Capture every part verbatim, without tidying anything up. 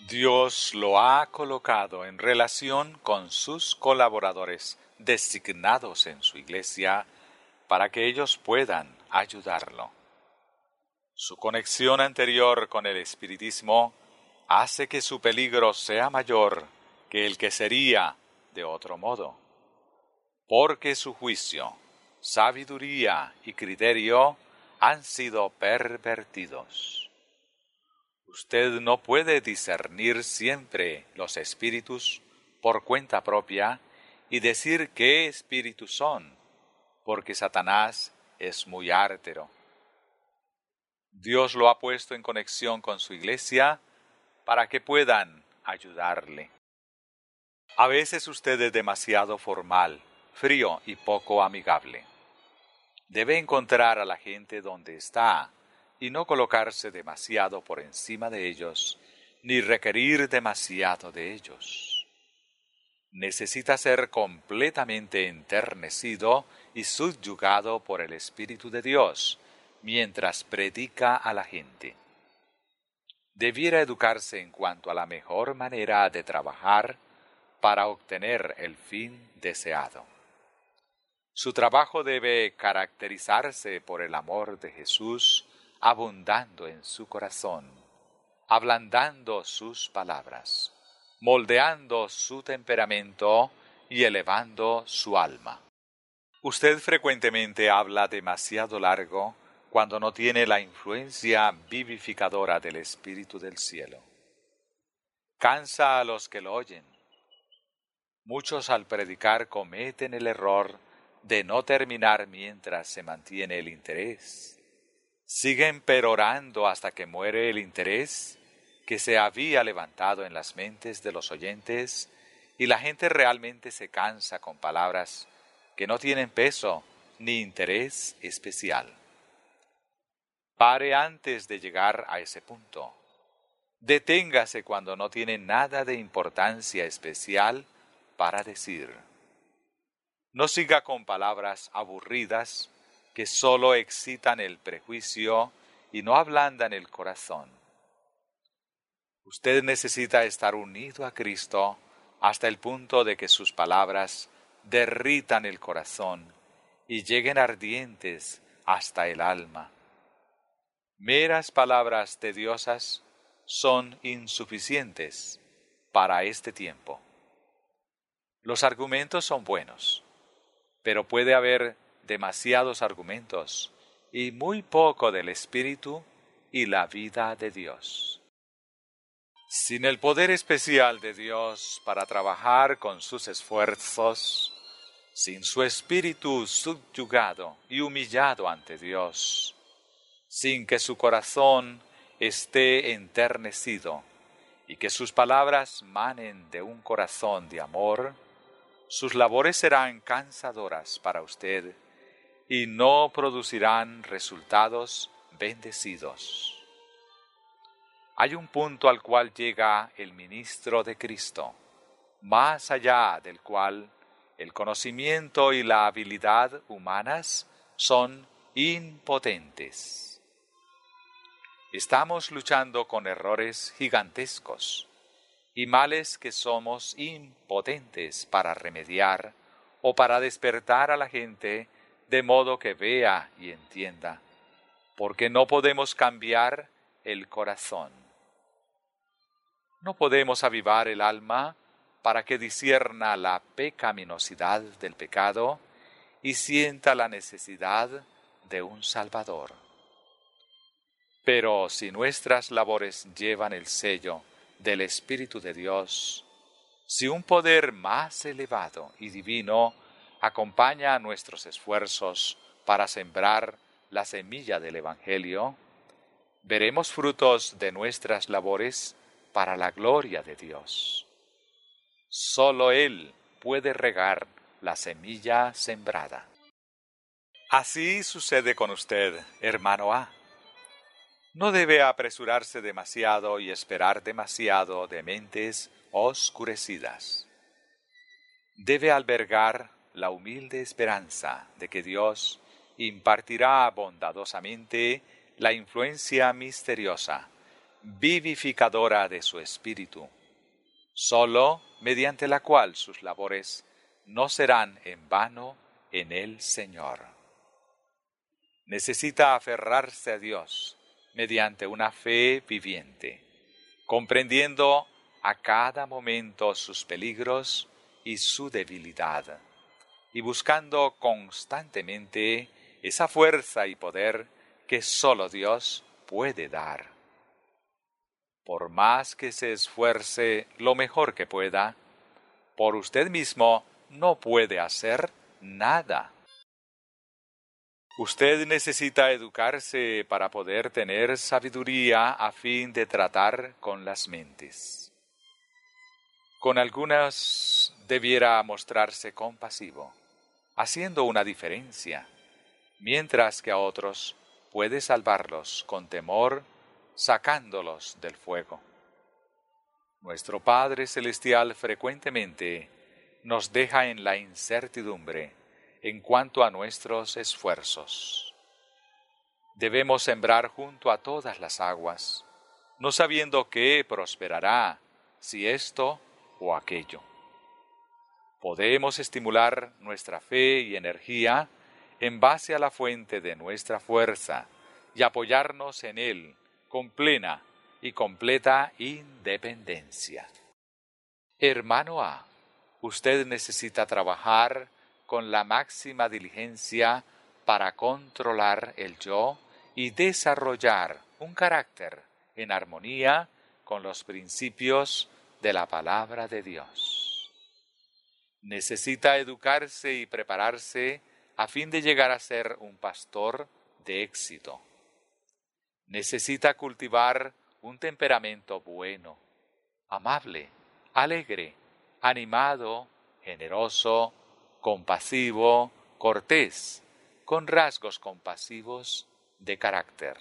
Dios lo ha colocado en relación con sus colaboradores designados en su iglesia para que ellos puedan ayudarlo. Su conexión anterior con el espiritismo hace que su peligro sea mayor que el que sería de otro modo, porque su juicio, sabiduría y criterio han sido pervertidos. Usted no puede discernir siempre los espíritus por cuenta propia y decir qué espíritus son, porque Satanás es muy ártero. Dios lo ha puesto en conexión con su iglesia para que puedan ayudarle. A veces usted es demasiado formal, frío y poco amigable. Debe encontrar a la gente donde está y no colocarse demasiado por encima de ellos, ni requerir demasiado de ellos. Necesita ser completamente enternecido y subyugado por el Espíritu de Dios mientras predica a la gente. Debiera educarse en cuanto a la mejor manera de trabajar para obtener el fin deseado. Su trabajo debe caracterizarse por el amor de Jesús abundando en su corazón, ablandando sus palabras, moldeando su temperamento y elevando su alma. Usted frecuentemente habla demasiado largo cuando no tiene la influencia vivificadora del Espíritu del cielo. Cansa a los que lo oyen. Muchos al predicar cometen el error de no terminar mientras se mantiene el interés. Siguen perorando hasta que muere el interés que se había levantado en las mentes de los oyentes y la gente realmente se cansa con palabras que no tienen peso ni interés especial. Pare antes de llegar a ese punto. Deténgase cuando no tiene nada de importancia especial para decir. No siga con palabras aburridas que solo excitan el prejuicio y no ablandan el corazón. Usted necesita estar unido a Cristo hasta el punto de que sus palabras derritan el corazón y lleguen ardientes hasta el alma. Meras palabras tediosas son insuficientes para este tiempo. Los argumentos son buenos, pero puede haber demasiados argumentos y muy poco del Espíritu y la vida de Dios. Sin el poder especial de Dios para trabajar con sus esfuerzos, sin su espíritu subyugado y humillado ante Dios, sin que su corazón esté enternecido y que sus palabras manen de un corazón de amor, sus labores serán cansadoras para usted y no producirán resultados bendecidos. Hay un punto al cual llega el ministro de Cristo, más allá del cual el conocimiento y la habilidad humanas son impotentes. Estamos luchando con errores gigantescos y males que somos impotentes para remediar o para despertar a la gente de modo que vea y entienda, porque no podemos cambiar el corazón. No podemos avivar el alma para que discierna la pecaminosidad del pecado y sienta la necesidad de un Salvador. Pero si nuestras labores llevan el sello del Espíritu de Dios, si un poder más elevado y divino acompaña a nuestros esfuerzos para sembrar la semilla del Evangelio, veremos frutos de nuestras labores para la gloria de Dios. Solo Él puede regar la semilla sembrada. Así sucede con usted, hermano A. No debe apresurarse demasiado y esperar demasiado de mentes oscurecidas. Debe albergar la humilde esperanza de que Dios impartirá bondadosamente la influencia misteriosa vivificadora de su espíritu, solo mediante la cual sus labores no serán en vano en el Señor. Necesita aferrarse a Dios mediante una fe viviente, comprendiendo a cada momento sus peligros y su debilidad, y buscando constantemente esa fuerza y poder que sólo Dios puede dar. Por más que se esfuerce lo mejor que pueda, por usted mismo no puede hacer nada. Usted necesita educarse para poder tener sabiduría a fin de tratar con las mentes. Con algunas debiera mostrarse compasivo, haciendo una diferencia, mientras que a otros puede salvarlos con temor, sacándolos del fuego. Nuestro Padre Celestial frecuentemente nos deja en la incertidumbre en cuanto a nuestros esfuerzos. Debemos sembrar junto a todas las aguas, no sabiendo qué prosperará, si esto o aquello. Podemos estimular nuestra fe y energía en base a la fuente de nuestra fuerza y apoyarnos en Él con plena y completa independencia. Hermano A, usted necesita trabajar con la máxima diligencia para controlar el yo y desarrollar un carácter en armonía con los principios de la palabra de Dios. Necesita educarse y prepararse a fin de llegar a ser un pastor de éxito. Necesita cultivar un temperamento bueno, amable, alegre, animado, generoso, compasivo, cortés, con rasgos compasivos de carácter.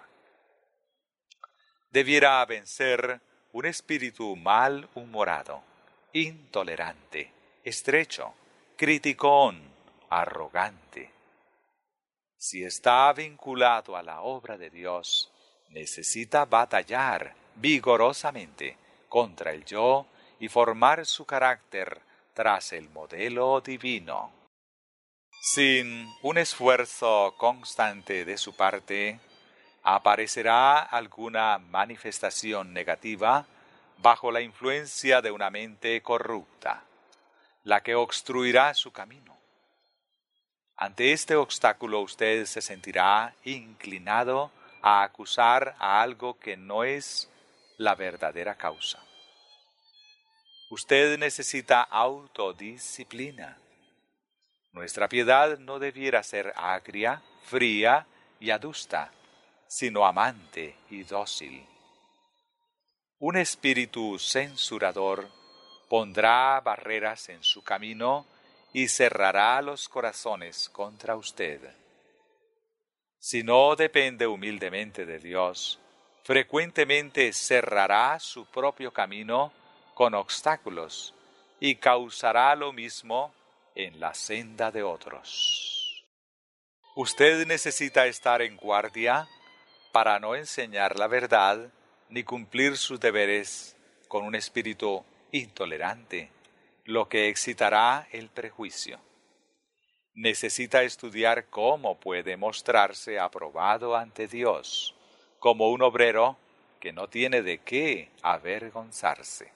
Debiera vencer un espíritu malhumorado, intolerante, estrecho, criticón, arrogante. Si está vinculado a la obra de Dios, necesita batallar vigorosamente contra el yo y formar su carácter tras el modelo divino. Sin un esfuerzo constante de su parte, aparecerá alguna manifestación negativa bajo la influencia de una mente corrupta, la que obstruirá su camino. Ante este obstáculo usted se sentirá inclinado a acusar a algo que no es la verdadera causa. Usted necesita autodisciplina. Nuestra piedad no debiera ser agria, fría y adusta, sino amante y dócil. Un espíritu censurador pondrá barreras en su camino y cerrará los corazones contra usted. Si no depende humildemente de Dios, frecuentemente cerrará su propio camino con obstáculos y causará lo mismo en la senda de otros. Usted necesita estar en guardia para no enseñar la verdad ni cumplir sus deberes con un espíritu intolerante, lo que excitará el prejuicio. Necesita estudiar cómo puede mostrarse aprobado ante Dios, como un obrero que no tiene de qué avergonzarse.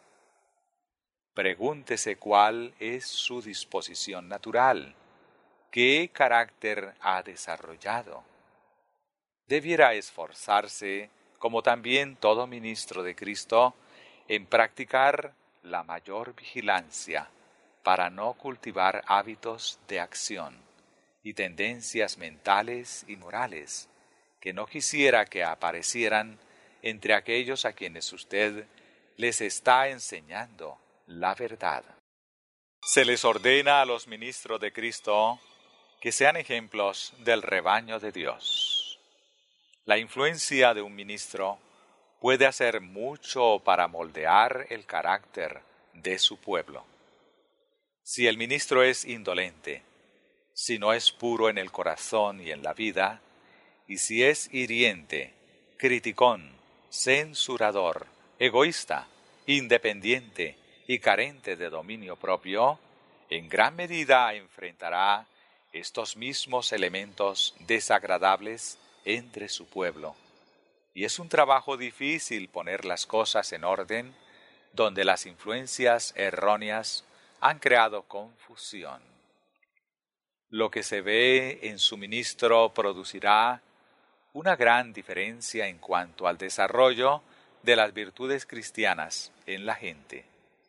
Pregúntese cuál es su disposición natural, qué carácter ha desarrollado. Debiera esforzarse, como también todo ministro de Cristo, en practicar la mayor vigilancia para no cultivar hábitos de acción y tendencias mentales y morales que no quisiera que aparecieran entre aquellos a quienes usted les está enseñando la verdad. Se les ordena a los ministros de Cristo que sean ejemplos del rebaño de Dios. La influencia de un ministro puede hacer mucho para moldear el carácter de su pueblo. Si el ministro es indolente, si no es puro en el corazón y en la vida, y si es hiriente, criticón, censurador, egoísta, independiente y carente de dominio propio, en gran medida enfrentará estos mismos elementos desagradables entre su pueblo. Y es un trabajo difícil poner las cosas en orden donde las influencias erróneas han creado confusión. Lo que se ve en su ministro producirá una gran diferencia en cuanto al desarrollo de las virtudes cristianas en la gente.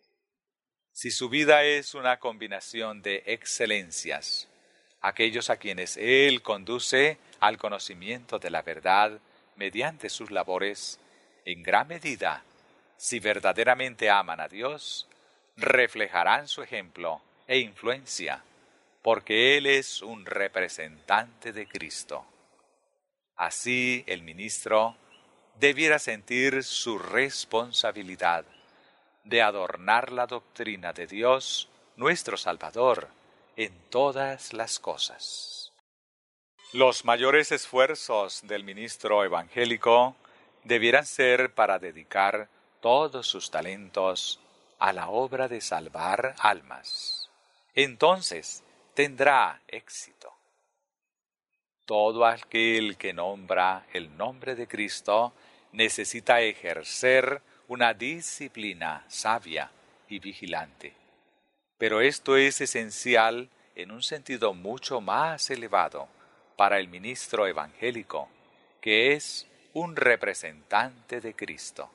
Si su vida es una combinación de excelencias, aquellos a quienes Él conduce al conocimiento de la verdad mediante sus labores, en gran medida, si verdaderamente aman a Dios, reflejarán su ejemplo e influencia, porque Él es un representante de Cristo. Así el ministro debiera sentir su responsabilidad de adornar la doctrina de Dios, nuestro Salvador, en todas las cosas. Los mayores esfuerzos del ministro evangélico debieran ser para dedicar todos sus talentos a la obra de salvar almas. Entonces tendrá éxito. Todo aquel que nombra el nombre de Cristo necesita ejercer una disciplina sabia y vigilante. Pero esto es esencial en un sentido mucho más elevado para el ministro evangélico, que es un representante de Cristo.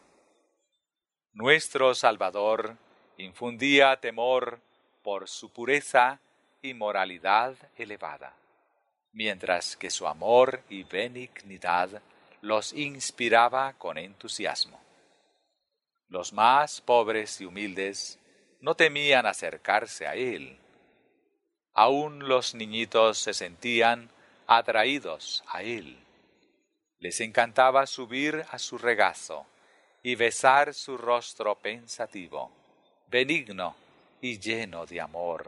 Nuestro Salvador infundía temor por su pureza y moralidad elevada, mientras que su amor y benignidad los inspiraba con entusiasmo. Los más pobres y humildes no temían acercarse a Él. Aún los niñitos se sentían atraídos a Él. Les encantaba subir a su regazo y besar su rostro pensativo, benigno y lleno de amor.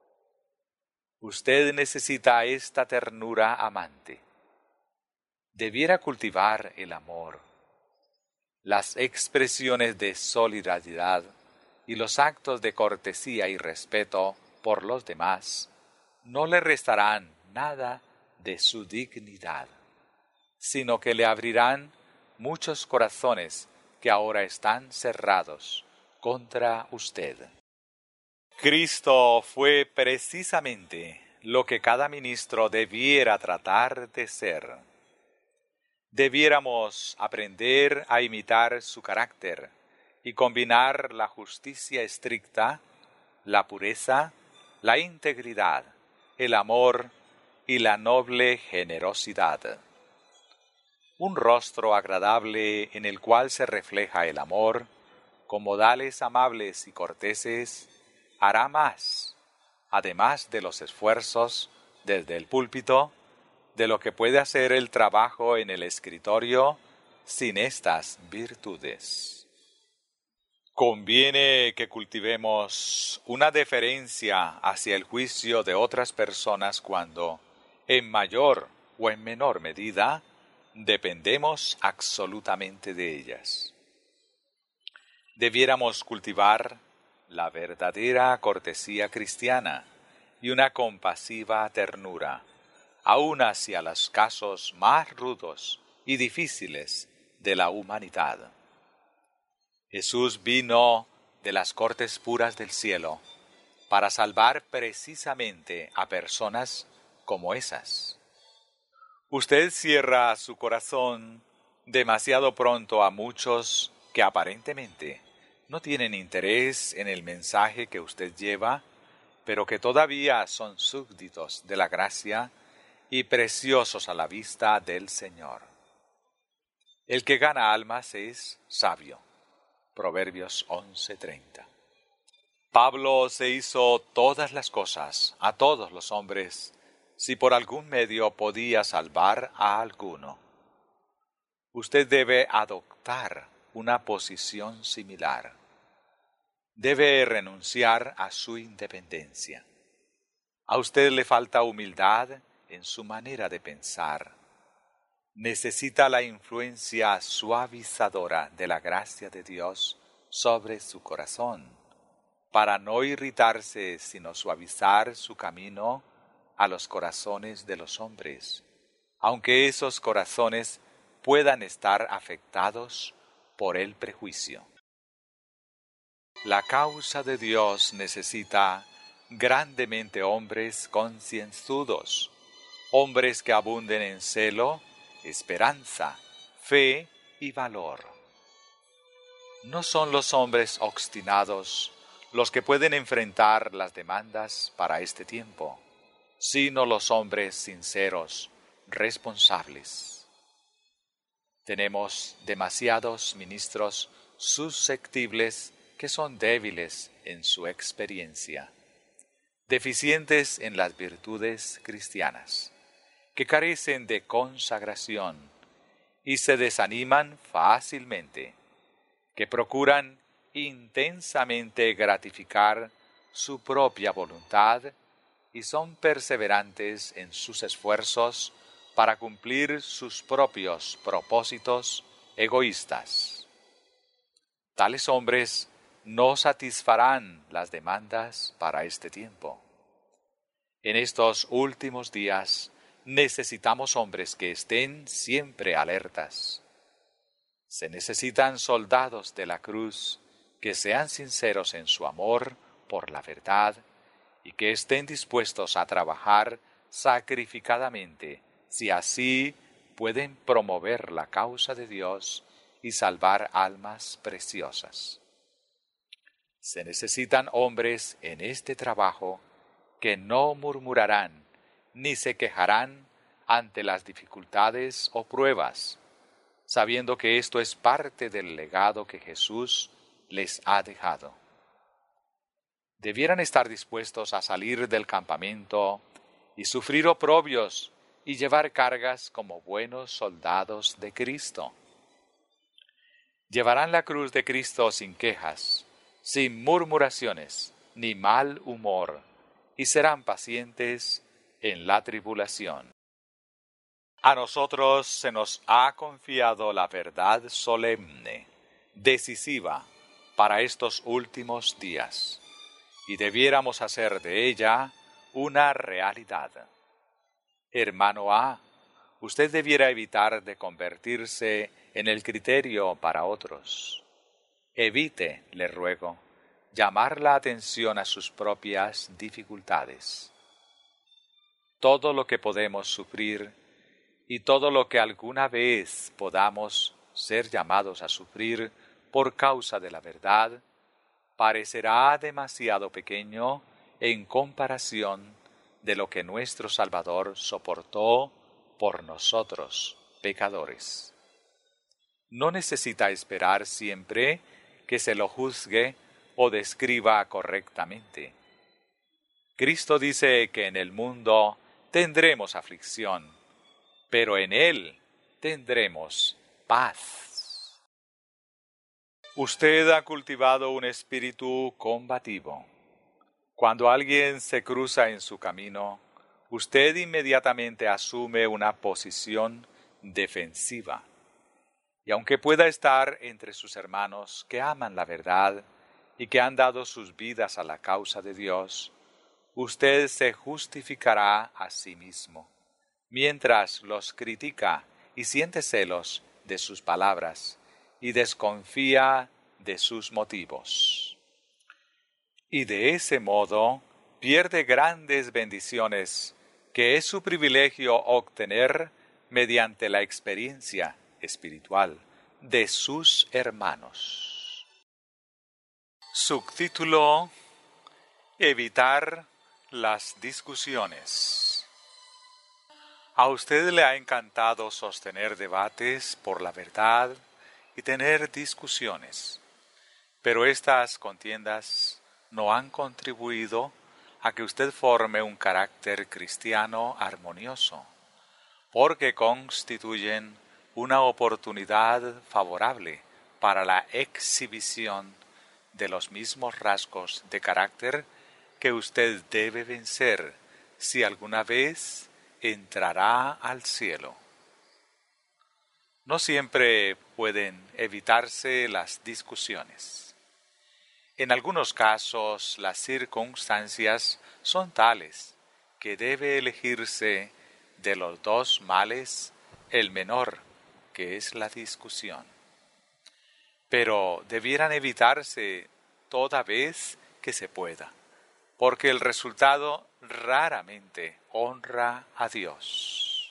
Usted necesita esta ternura amante. Debiera cultivar el amor. Las expresiones de solidaridad y los actos de cortesía y respeto por los demás no le restarán nada de su dignidad, sino que le abrirán muchos corazones que ahora están cerrados contra usted. Cristo fue precisamente lo que cada ministro debiera tratar de ser. Debiéramos aprender a imitar su carácter y combinar la justicia estricta, la pureza, la integridad, el amor y la noble generosidad. Un rostro agradable en el cual se refleja el amor, con modales amables y corteses, hará más, además de los esfuerzos desde el púlpito, de lo que puede hacer el trabajo en el escritorio sin estas virtudes. Conviene que cultivemos una deferencia hacia el juicio de otras personas cuando, en mayor o en menor medida, dependemos absolutamente de ellas. Debiéramos cultivar la verdadera cortesía cristiana y una compasiva ternura, aun hacia los casos más rudos y difíciles de la humanidad. Jesús vino de las cortes puras del cielo para salvar precisamente a personas como esas. Usted cierra su corazón demasiado pronto a muchos que aparentemente no tienen interés en el mensaje que usted lleva, pero que todavía son súbditos de la gracia y preciosos a la vista del Señor. El que gana almas es sabio. Proverbios once treinta. Pablo se hizo todas las cosas a todos los hombres, si por algún medio podía salvar a alguno. Usted debe adoptar una posición similar. Debe renunciar a su independencia. A usted le falta humildad en su manera de pensar. necesita la influencia suavizadora de la gracia de Dios sobre su corazón, para no irritarse, sino suavizar su camino a los corazones de los hombres, aunque esos corazones puedan estar afectados por el prejuicio. La causa de Dios necesita grandemente hombres concienzudos, hombres que abunden en celo, esperanza, fe y valor. No son los hombres obstinados los que pueden enfrentar las demandas para este tiempo, sino los hombres sinceros, responsables. Tenemos demasiados ministros susceptibles que son débiles en su experiencia, deficientes en las virtudes cristianas, que carecen de consagración y se desaniman fácilmente, que procuran intensamente gratificar su propia voluntad y son perseverantes en sus esfuerzos para cumplir sus propios propósitos egoístas. Tales hombres no satisfarán las demandas para este tiempo. En estos últimos días necesitamos hombres que estén siempre alertas. Se necesitan soldados de la cruz que sean sinceros en su amor por la verdad y que estén dispuestos a trabajar sacrificadamente si así pueden promover la causa de Dios y salvar almas preciosas. Se necesitan hombres en este trabajo que no murmurarán ni se quejarán ante las dificultades o pruebas, sabiendo que esto es parte del legado que Jesús les ha dejado. Debieran estar dispuestos a salir del campamento y sufrir oprobios y llevar cargas como buenos soldados de Cristo. Llevarán la cruz de Cristo sin quejas, sin murmuraciones, ni mal humor, y serán pacientes en la tribulación. A nosotros se nos ha confiado la verdad solemne, decisiva, para estos últimos días, y debiéramos hacer de ella una realidad. Hermano A, usted debiera evitar de convertirse en el criterio para otros. Evite, le ruego, llamar la atención a sus propias dificultades. Todo lo que podemos sufrir y todo lo que alguna vez podamos ser llamados a sufrir por causa de la verdad, parecerá demasiado pequeño en comparación de lo que nuestro Salvador soportó por nosotros, pecadores. No necesita esperar siempre que se lo juzgue o describa correctamente. Cristo dice que en el mundo tendremos aflicción, pero en Él tendremos paz. Usted ha cultivado un espíritu combativo. Cuando alguien se cruza en su camino, usted inmediatamente asume una posición defensiva. Y aunque pueda estar entre sus hermanos que aman la verdad y que han dado sus vidas a la causa de Dios, usted se justificará a sí mismo, mientras los critica y siente celos de sus palabras y desconfía de sus motivos. Y de ese modo pierde grandes bendiciones que es su privilegio obtener mediante la experiencia espiritual de sus hermanos. Subtítulo: Evitar las discusiones. A usted le ha encantado sostener debates por la verdad y tener discusiones, pero estas contiendas no han contribuido a que usted forme un carácter cristiano armonioso, porque constituyen una oportunidad favorable para la exhibición de los mismos rasgos de carácter que usted debe vencer si alguna vez entrará al cielo. No siempre pueden evitarse las discusiones. En algunos casos, las circunstancias son tales que debe elegirse de los dos males el menor, que es la discusión. Pero debieran evitarse toda vez que se pueda, porque el resultado raramente honra a Dios.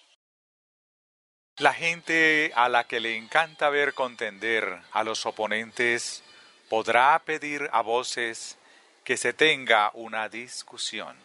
La gente a la que le encanta ver contender a los oponentes podrá pedir a voces que se tenga una discusión.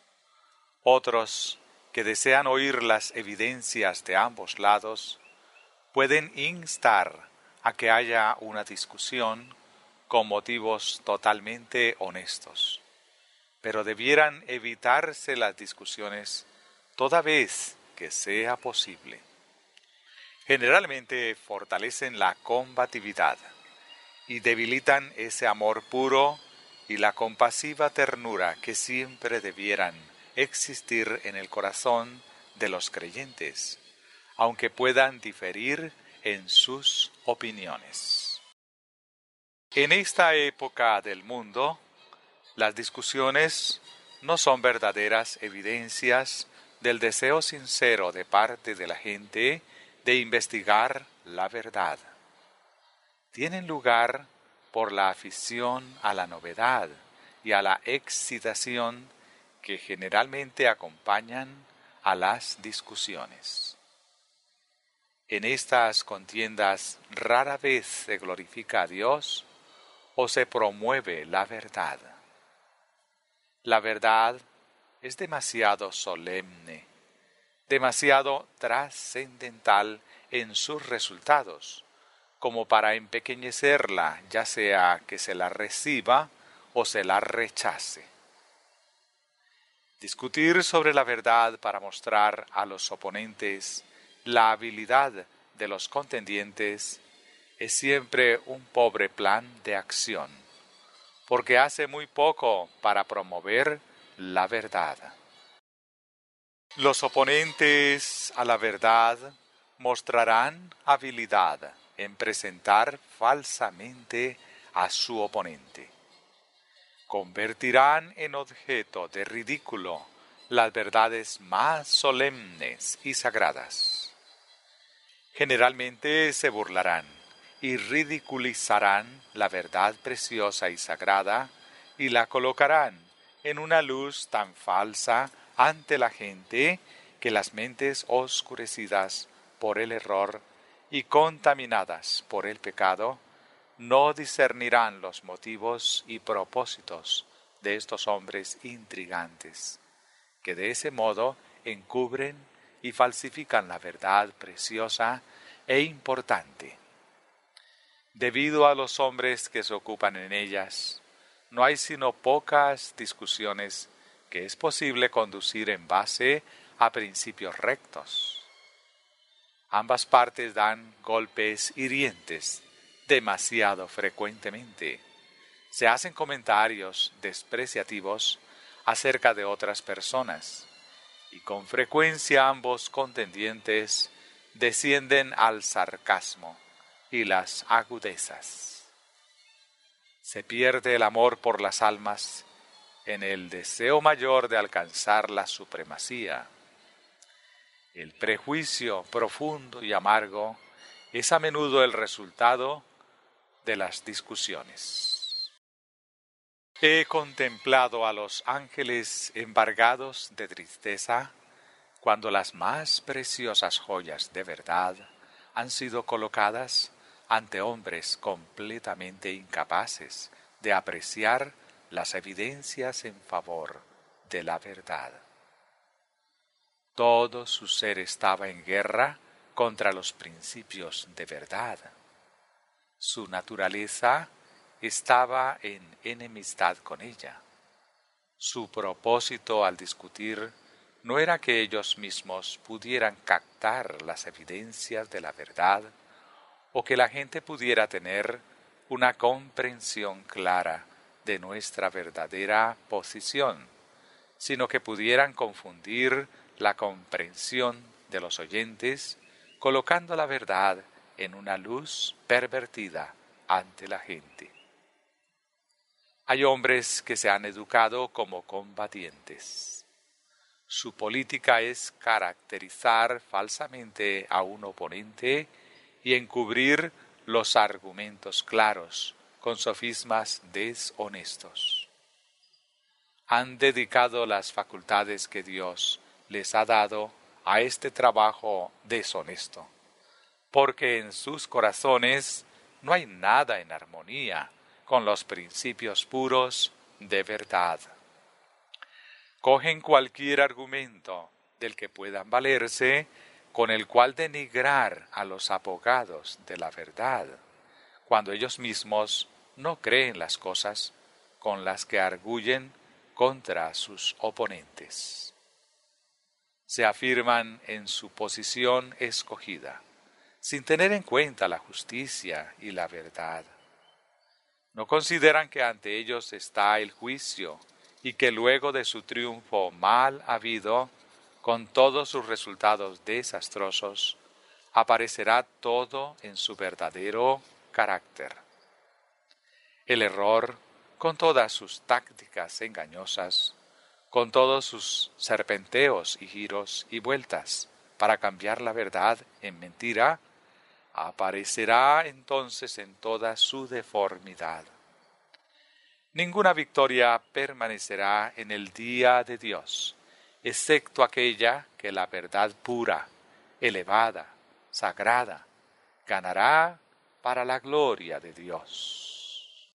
Otros, que desean oír las evidencias de ambos lados, pueden instar a que haya una discusión con motivos totalmente honestos, pero debieran evitarse las discusiones toda vez que sea posible. Generalmente fortalecen la combatividad y debilitan ese amor puro y la compasiva ternura que siempre debieran existir en el corazón de los creyentes, aunque puedan diferir en sus opiniones. En esta época del mundo, las discusiones no son verdaderas evidencias del deseo sincero de parte de la gente de investigar la verdad. Tienen lugar por la afición a la novedad y a la excitación que generalmente acompañan a las discusiones. En estas contiendas rara vez se glorifica a Dios o se promueve la verdad. La verdad es demasiado solemne, demasiado trascendental en sus resultados, como para empequeñecerla, ya sea que se la reciba o se la rechace. Discutir sobre la verdad para mostrar a los oponentes la habilidad de los contendientes es siempre un pobre plan de acción, porque hace muy poco para promover la verdad. Los oponentes a la verdad mostrarán habilidad en presentar falsamente a su oponente. Convertirán en objeto de ridículo las verdades más solemnes y sagradas. Generalmente se burlarán y ridiculizarán la verdad preciosa y sagrada y la colocarán en una luz tan falsa ante la gente que las mentes oscurecidas por el error y contaminadas por el pecado no discernirán los motivos y propósitos de estos hombres intrigantes, que de ese modo encubren y falsifican la verdad preciosa e importante. Debido a los hombres que se ocupan en ellas, no hay sino pocas discusiones que es posible conducir en base a principios rectos. Ambas partes dan golpes hirientes demasiado frecuentemente. Se hacen comentarios despreciativos acerca de otras personas, y con frecuencia ambos contendientes descienden al sarcasmo y las agudezas. Se pierde el amor por las almas en el deseo mayor de alcanzar la supremacía. El prejuicio profundo y amargo es a menudo el resultado de las discusiones. He contemplado a los ángeles embargados de tristeza cuando las más preciosas joyas de verdad han sido colocadas ante hombres completamente incapaces de apreciar las evidencias en favor de la verdad. Todo su ser estaba en guerra contra los principios de verdad. Su naturaleza estaba en enemistad con ella. Su propósito al discutir no era que ellos mismos pudieran captar las evidencias de la verdad o que la gente pudiera tener una comprensión clara de nuestra verdadera posición, sino que pudieran confundir la comprensión de los oyentes colocando la verdad en una luz pervertida ante la gente. Hay hombres que se han educado como combatientes. Su política es caracterizar falsamente a un oponente y encubrir los argumentos claros con sofismas deshonestos. Han dedicado las facultades que Dios les ha dado a este trabajo deshonesto, porque en sus corazones no hay nada en armonía con los principios puros de verdad. Cogen cualquier argumento del que puedan valerse, con el cual denigrar a los abogados de la verdad, cuando ellos mismos no creen las cosas con las que arguyen contra sus oponentes. Se afirman en su posición escogida, sin tener en cuenta la justicia y la verdad. No consideran que ante ellos está el juicio y que luego de su triunfo mal habido, con todos sus resultados desastrosos, aparecerá todo en su verdadero carácter. El error, con todas sus tácticas engañosas, con todos sus serpenteos y giros y vueltas para cambiar la verdad en mentira, aparecerá entonces en toda su deformidad. Ninguna victoria permanecerá en el día de Dios, excepto aquella que la verdad pura, elevada, sagrada, ganará para la gloria de Dios.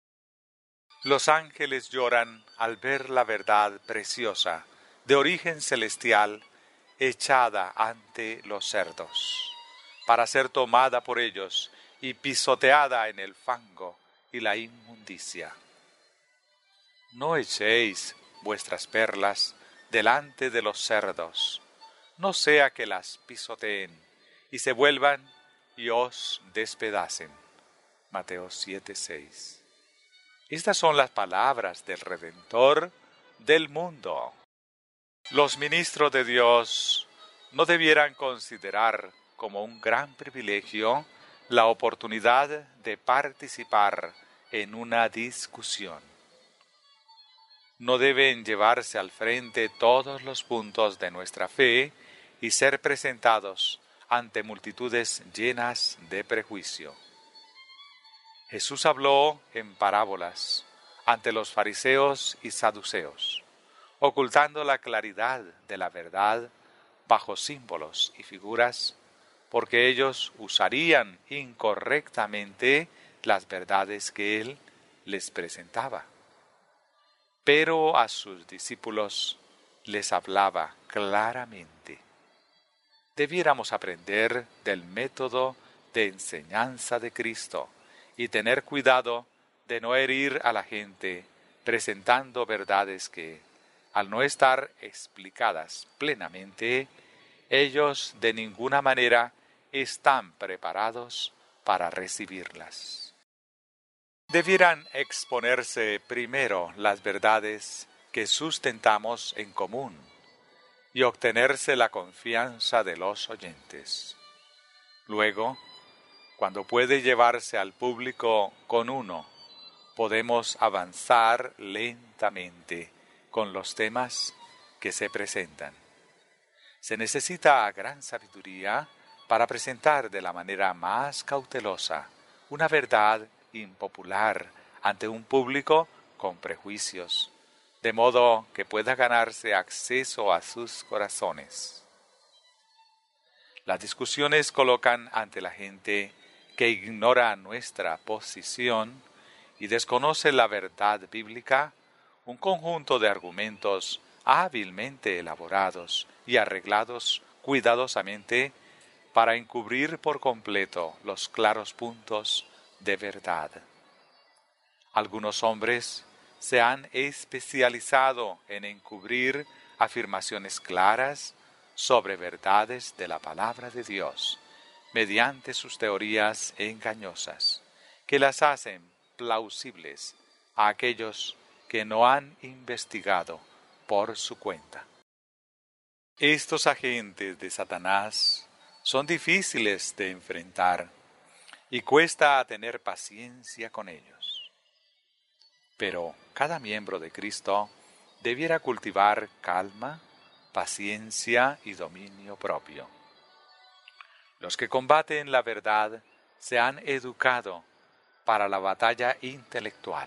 Los ángeles lloran al ver la verdad preciosa, de origen celestial, echada ante los cerdos, para ser tomada por ellos y pisoteada en el fango y la inmundicia. No echéis vuestras perlas delante de los cerdos, no sea que las pisoteen y se vuelvan y os despedacen. Mateo siete seis. Estas son las palabras del Redentor del mundo. Los ministros de Dios no debieran considerar como un gran privilegio la oportunidad de participar en una discusión. No deben llevarse al frente todos los puntos de nuestra fe y ser presentados ante multitudes llenas de prejuicio. Jesús habló en parábolas ante los fariseos y saduceos, ocultando la claridad de la verdad bajo símbolos y figuras, porque ellos usarían incorrectamente las verdades que Él les presentaba. Pero a sus discípulos les hablaba claramente. Debiéramos aprender del método de enseñanza de Cristo y tener cuidado de no herir a la gente presentando verdades que, al no estar explicadas plenamente, ellos de ninguna manera están preparados para recibirlas. Debieran exponerse primero las verdades que sustentamos en común y obtenerse la confianza de los oyentes. Luego, cuando puede llevarse al público con uno, podemos avanzar lentamente con los temas que se presentan. Se necesita gran sabiduría para presentar de la manera más cautelosa una verdad impopular ante un público con prejuicios, de modo que pueda ganarse acceso a sus corazones. Las discusiones colocan ante la gente que ignora nuestra posición y desconoce la verdad bíblica un conjunto de argumentos hábilmente elaborados y arreglados cuidadosamente para encubrir por completo los claros puntos de verdad. Algunos hombres se han especializado en encubrir afirmaciones claras sobre verdades de la palabra de Dios mediante sus teorías engañosas, que las hacen plausibles a aquellos que no han investigado por su cuenta. Estos agentes de Satanás son difíciles de enfrentar y cuesta tener paciencia con ellos. Pero cada miembro de Cristo debiera cultivar calma, paciencia y dominio propio. Los que combaten la verdad se han educado para la batalla intelectual.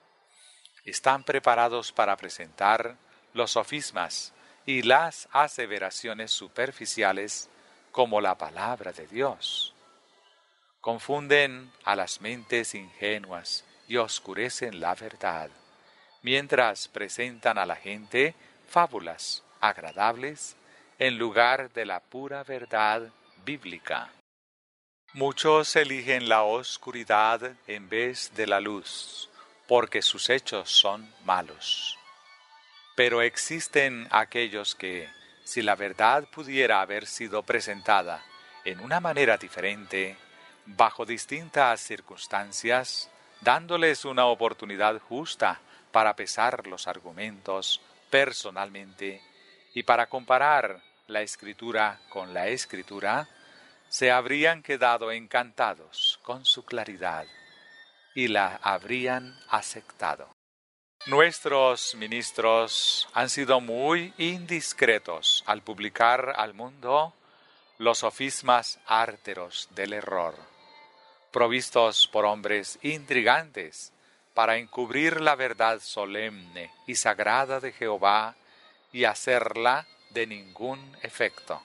Están preparados para presentar los sofismas y las aseveraciones superficiales como la palabra de Dios. Confunden a las mentes ingenuas y oscurecen la verdad, mientras presentan a la gente fábulas agradables en lugar de la pura verdad bíblica. Muchos eligen la oscuridad en vez de la luz, porque sus hechos son malos. Pero existen aquellos que, si la verdad pudiera haber sido presentada en una manera diferente, bajo distintas circunstancias, dándoles una oportunidad justa para pesar los argumentos personalmente y para comparar la Escritura con la Escritura, se habrían quedado encantados con su claridad y la habrían aceptado. Nuestros ministros han sido muy indiscretos al publicar al mundo los sofismas árteros del error, provistos por hombres intrigantes para encubrir la verdad solemne y sagrada de Jehová y hacerla de ningún efecto.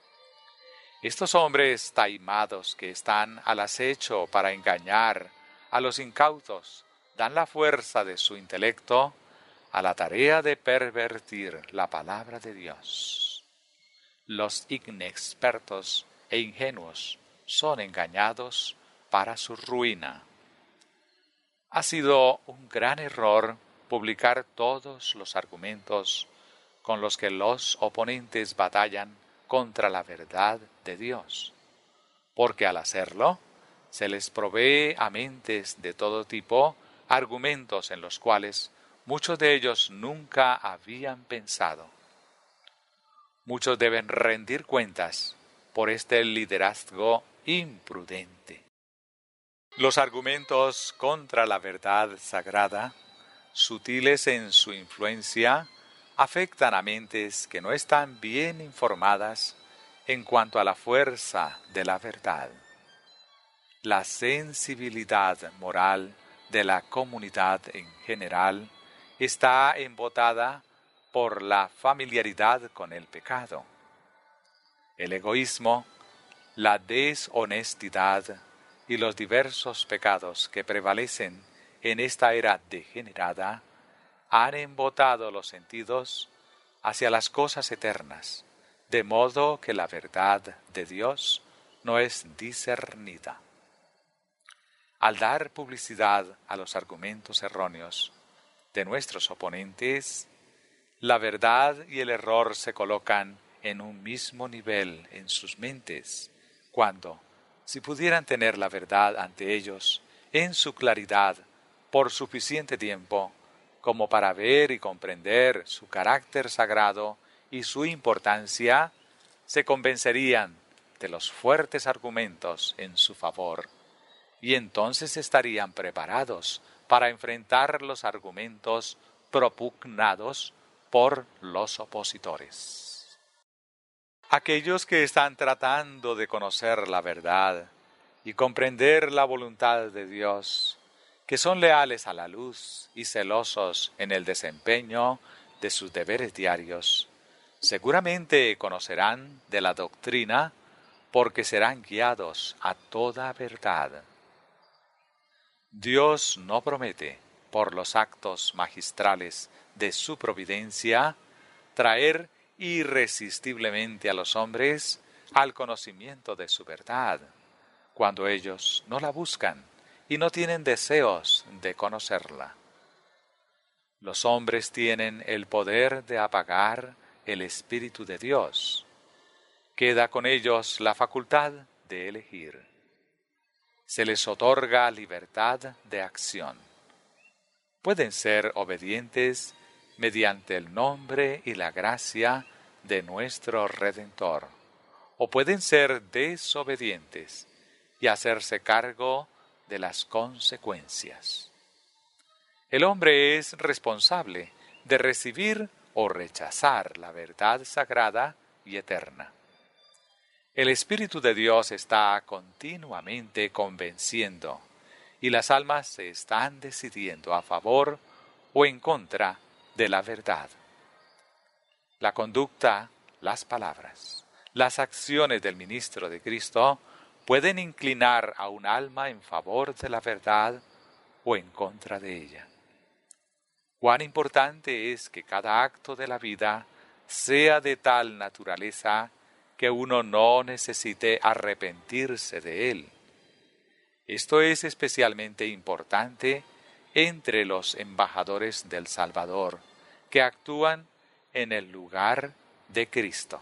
Estos hombres taimados que están al acecho para engañar a los incautos dan la fuerza de su intelecto a la tarea de pervertir la palabra de Dios. Los inexpertos e ingenuos son engañados para su ruina. Ha sido un gran error publicar todos los argumentos con los que los oponentes batallan contra la verdad de Dios, porque al hacerlo se les provee a mentes de todo tipo argumentos en los cuales muchos de ellos nunca habían pensado. Muchos deben rendir cuentas por este liderazgo imprudente. Los argumentos contra la verdad sagrada, sutiles en su influencia, afectan a mentes que no están bien informadas en cuanto a la fuerza de la verdad. La sensibilidad moral de la comunidad en general está embotada por la familiaridad con el pecado. El egoísmo, la deshonestidad y los diversos pecados que prevalecen en esta era degenerada han embotado los sentidos hacia las cosas eternas, de modo que la verdad de Dios no es discernida. Al dar publicidad a los argumentos erróneos de nuestros oponentes, la verdad y el error se colocan en un mismo nivel en sus mentes, cuando, si pudieran tener la verdad ante ellos en su claridad por suficiente tiempo, como para ver y comprender su carácter sagrado y su importancia, se convencerían de los fuertes argumentos en su favor, y entonces estarían preparados para enfrentar los argumentos propugnados por los opositores. Aquellos que están tratando de conocer la verdad y comprender la voluntad de Dios, que son leales a la luz y celosos en el desempeño de sus deberes diarios, seguramente conocerán de la doctrina porque serán guiados a toda verdad. Dios no promete, por los actos magistrales de su providencia, traer irresistiblemente a los hombres al conocimiento de su verdad, cuando ellos no la buscan y no tienen deseos de conocerla. Los hombres tienen el poder de apagar el Espíritu de Dios. Queda con ellos la facultad de elegir. Se les otorga libertad de acción. Pueden ser obedientes mediante el nombre y la gracia de nuestro Redentor, o pueden ser desobedientes y hacerse cargo de las consecuencias. El hombre es responsable de recibir o rechazar la verdad sagrada y eterna. El Espíritu de Dios está continuamente convenciendo y las almas se están decidiendo a favor o en contra de la verdad. La conducta, las palabras, las acciones del ministro de Cristo pueden inclinar a un alma en favor de la verdad o en contra de ella. Cuán importante es que cada acto de la vida sea de tal naturaleza que uno no necesite arrepentirse de él. Esto es especialmente importante entre los embajadores del Salvador, que actúan en el lugar de Cristo.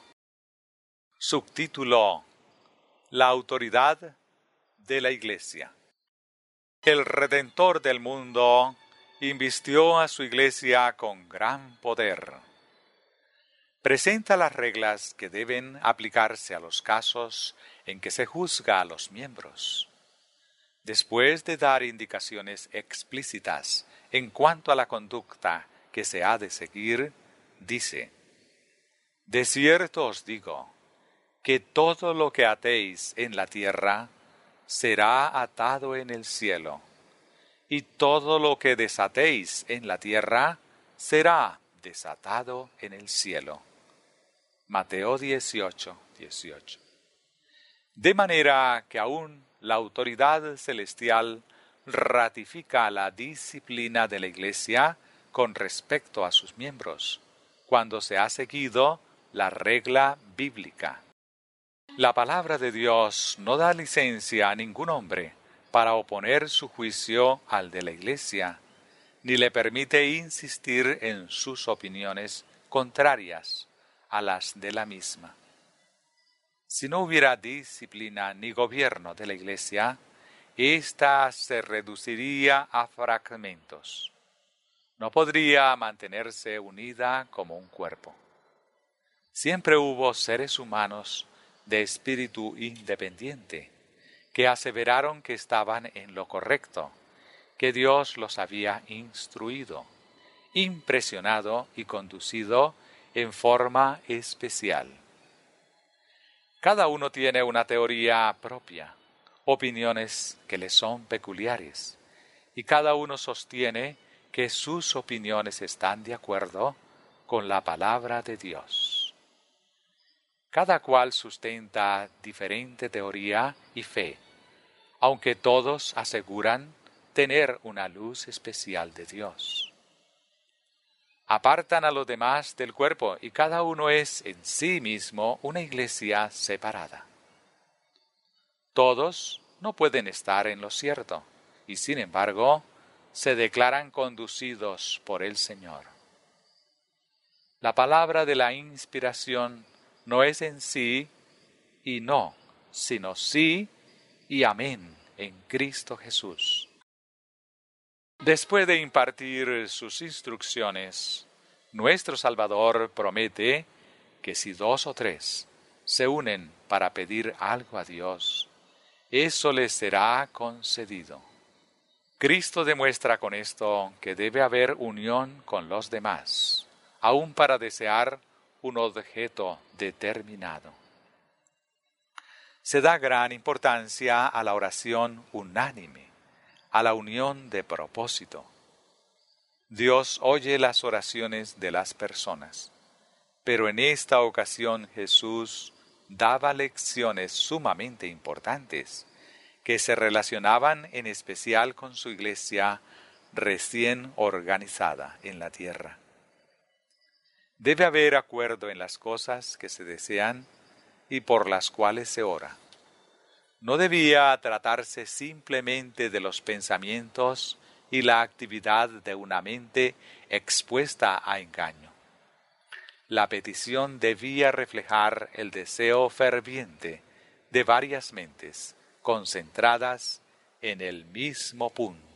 Subtítulo: La autoridad de la Iglesia. El Redentor del mundo invistió a su Iglesia con gran poder. Presenta las reglas que deben aplicarse a los casos en que se juzga a los miembros. Después de dar indicaciones explícitas en cuanto a la conducta que se ha de seguir, dice: De cierto os digo, que todo lo que atéis en la tierra será atado en el cielo, y todo lo que desatéis en la tierra será desatado en el cielo. Mateo dieciocho, dieciocho. De manera que aún la autoridad celestial ratifica la disciplina de la Iglesia con respecto a sus miembros, cuando se ha seguido la regla bíblica. La palabra de Dios no da licencia a ningún hombre para oponer su juicio al de la Iglesia, ni le permite insistir en sus opiniones contrarias a las de la misma. Si no hubiera disciplina ni gobierno de la Iglesia, ésta se reduciría a fragmentos. No podría mantenerse unida como un cuerpo. Siempre hubo seres humanos de espíritu independiente que aseveraron que estaban en lo correcto, que Dios los había instruido, impresionado y conducido en forma especial. Cada uno tiene una teoría propia, opiniones que le son peculiares, y cada uno sostiene que sus opiniones están de acuerdo con la palabra de Dios. Cada cual sustenta diferente teoría y fe, aunque todos aseguran tener una luz especial de Dios. Apartan a los demás del cuerpo y cada uno es en sí mismo una iglesia separada. Todos no pueden estar en lo cierto y sin embargo se declaran conducidos por el Señor. La palabra de la inspiración no es en sí y no, sino sí y amén en Cristo Jesús. Después de impartir sus instrucciones, nuestro Salvador promete que si dos o tres se unen para pedir algo a Dios, eso les será concedido. Cristo demuestra con esto que debe haber unión con los demás, aun para desear un objeto determinado. Se da gran importancia a la oración unánime, a la unión de propósito. Dios oye las oraciones de las personas, pero en esta ocasión Jesús daba lecciones sumamente importantes que se relacionaban en especial con su iglesia recién organizada en la tierra. Debe haber acuerdo en las cosas que se desean y por las cuales se ora. No debía tratarse simplemente de los pensamientos y la actividad de una mente expuesta a engaño. La petición debía reflejar el deseo ferviente de varias mentes concentradas en el mismo punto.